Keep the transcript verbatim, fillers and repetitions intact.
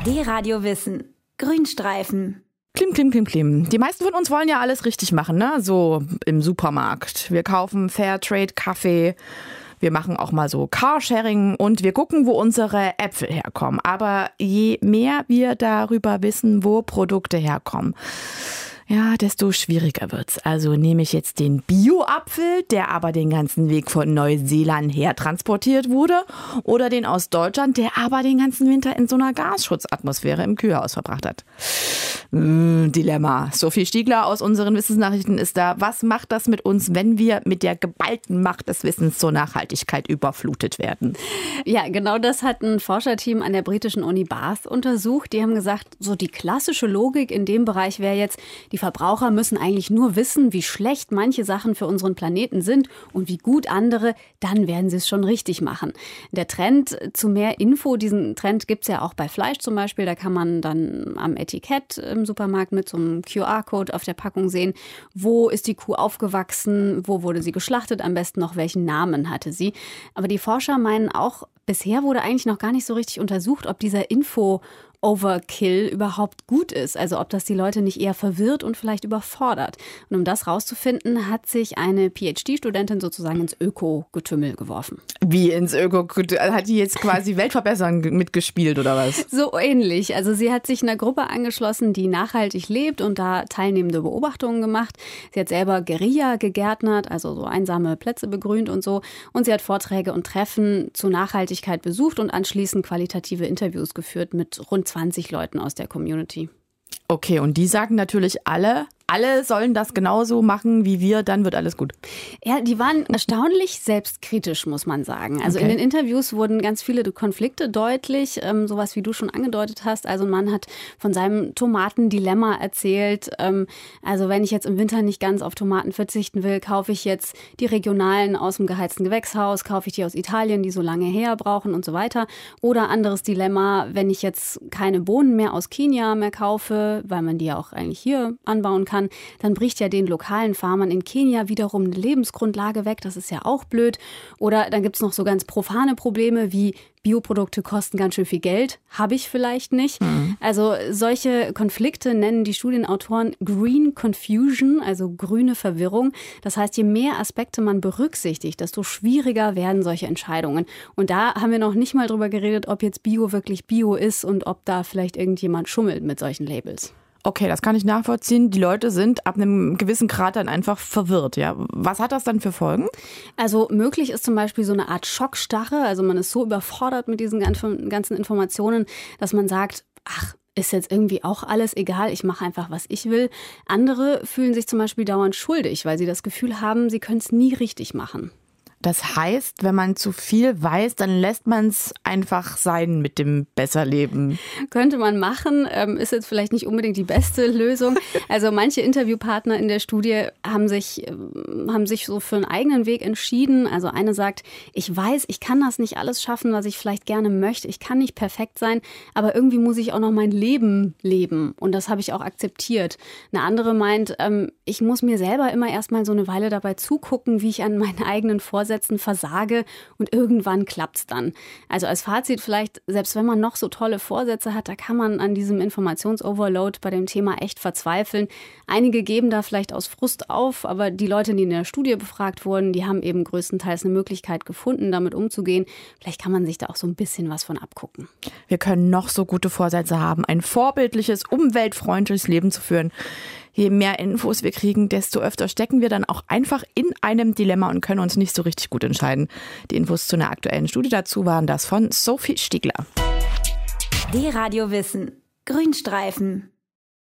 D-Radio Wissen. Grünstreifen. Klim, klim, klim, klim. Die meisten von uns wollen ja alles richtig machen, ne? So im Supermarkt. Wir kaufen Fairtrade-Kaffee, wir machen auch mal so Carsharing und wir gucken, wo unsere Äpfel herkommen. Aber je mehr wir darüber wissen, wo Produkte herkommen, ja, desto schwieriger wird's. Also nehme ich jetzt den Bio-Apfel, der aber den ganzen Weg von Neuseeland her transportiert wurde, oder den aus Deutschland, der aber den ganzen Winter in so einer Gasschutzatmosphäre im Kühlhaus verbracht hat. Mmh, Dilemma. Sophie Stiegler aus unseren Wissensnachrichten ist da. Was macht das mit uns, wenn wir mit der geballten Macht des Wissens zur Nachhaltigkeit überflutet werden? Ja, genau das hat ein Forscherteam an der britischen Uni Bath untersucht. Die haben gesagt, so die klassische Logik in dem Bereich wäre jetzt, die Verbraucher müssen eigentlich nur wissen, wie schlecht manche Sachen für unseren Planeten sind und wie gut andere, dann werden sie es schon richtig machen. Der Trend zu mehr Info, diesen Trend gibt es ja auch bei Fleisch zum Beispiel. Da kann man dann am Etikett im Supermarkt mit so einem Q R-Code auf der Packung sehen, wo ist die Kuh aufgewachsen, wo wurde sie geschlachtet, am besten noch welchen Namen hatte sie. Aber die Forscher meinen auch, bisher wurde eigentlich noch gar nicht so richtig untersucht, ob dieser Info Overkill überhaupt gut ist. Also ob das die Leute nicht eher verwirrt und vielleicht überfordert. Und um das rauszufinden, hat sich eine P H D-Studentin sozusagen ins Öko-Getümmel geworfen. Wie ins Öko-Getümmel? Hat die jetzt quasi Weltverbessern mitgespielt oder was? So ähnlich. Also sie hat sich einer Gruppe angeschlossen, die nachhaltig lebt und da teilnehmende Beobachtungen gemacht. Sie hat selber Guerilla gegärtnert, also so einsame Plätze begrünt und so. Und sie hat Vorträge und Treffen zu Nachhaltigkeit besucht und anschließend qualitative Interviews geführt mit rund zwanzig Leuten aus der Community. Okay, und die sagen natürlich alle, alle sollen das genauso machen wie wir, dann wird alles gut. Ja, die waren erstaunlich selbstkritisch, muss man sagen. Also okay. In den Interviews wurden ganz viele Konflikte deutlich, ähm, sowas wie du schon angedeutet hast. Also ein Mann hat von seinem Tomatendilemma erzählt. Ähm, also wenn ich jetzt im Winter nicht ganz auf Tomaten verzichten will, kaufe ich jetzt die regionalen aus dem geheizten Gewächshaus, kaufe ich die aus Italien, die so lange her brauchen und so weiter. Oder anderes Dilemma, wenn ich jetzt keine Bohnen mehr aus Kenia mehr kaufe, weil man die ja auch eigentlich hier anbauen kann, dann bricht ja den lokalen Farmern in Kenia wiederum eine Lebensgrundlage weg. Das ist ja auch blöd. Oder dann gibt es noch so ganz profane Probleme wie Bioprodukte kosten ganz schön viel Geld. Habe ich vielleicht nicht. Mhm. Also solche Konflikte nennen die Studienautoren Green Confusion, also grüne Verwirrung. Das heißt, je mehr Aspekte man berücksichtigt, desto schwieriger werden solche Entscheidungen. Und da haben wir noch nicht mal drüber geredet, ob jetzt Bio wirklich Bio ist und ob da vielleicht irgendjemand schummelt mit solchen Labels. Okay, das kann ich nachvollziehen. Die Leute sind ab einem gewissen Grad dann einfach verwirrt. Ja, was hat das dann für Folgen? Also möglich ist zum Beispiel so eine Art Schockstarre. Also man ist so überfordert mit diesen ganzen Informationen, dass man sagt, ach, ist jetzt irgendwie auch alles egal, ich mache einfach, was ich will. Andere fühlen sich zum Beispiel dauernd schuldig, weil sie das Gefühl haben, sie können es nie richtig machen. Das heißt, wenn man zu viel weiß, dann lässt man es einfach sein mit dem Besserleben. Könnte man machen, ähm, ist jetzt vielleicht nicht unbedingt die beste Lösung. Also manche Interviewpartner in der Studie haben sich, ähm, haben sich so für einen eigenen Weg entschieden. Also eine sagt, ich weiß, ich kann das nicht alles schaffen, was ich vielleicht gerne möchte. Ich kann nicht perfekt sein, aber irgendwie muss ich auch noch mein Leben leben. Und das habe ich auch akzeptiert. Eine andere meint, ähm, ich muss mir selber immer erstmal so eine Weile dabei zugucken, wie ich an meinen eigenen Vorsätzen versage und irgendwann klappt's dann. Also als Fazit vielleicht, selbst wenn man noch so tolle Vorsätze hat, da kann man an diesem Informationsoverload bei dem Thema echt verzweifeln. Einige geben da vielleicht aus Frust auf, aber die Leute, die in der Studie befragt wurden, die haben eben größtenteils eine Möglichkeit gefunden, damit umzugehen. Vielleicht kann man sich da auch so ein bisschen was von abgucken. Wir können noch so gute Vorsätze haben, ein vorbildliches, umweltfreundliches Leben zu führen. Je mehr Infos wir kriegen, desto öfter stecken wir dann auch einfach in einem Dilemma und können uns nicht so richtig gut entscheiden. Die Infos zu einer aktuellen Studie dazu waren das von Sophie Stiegler. D-Radio Wissen. Grünstreifen.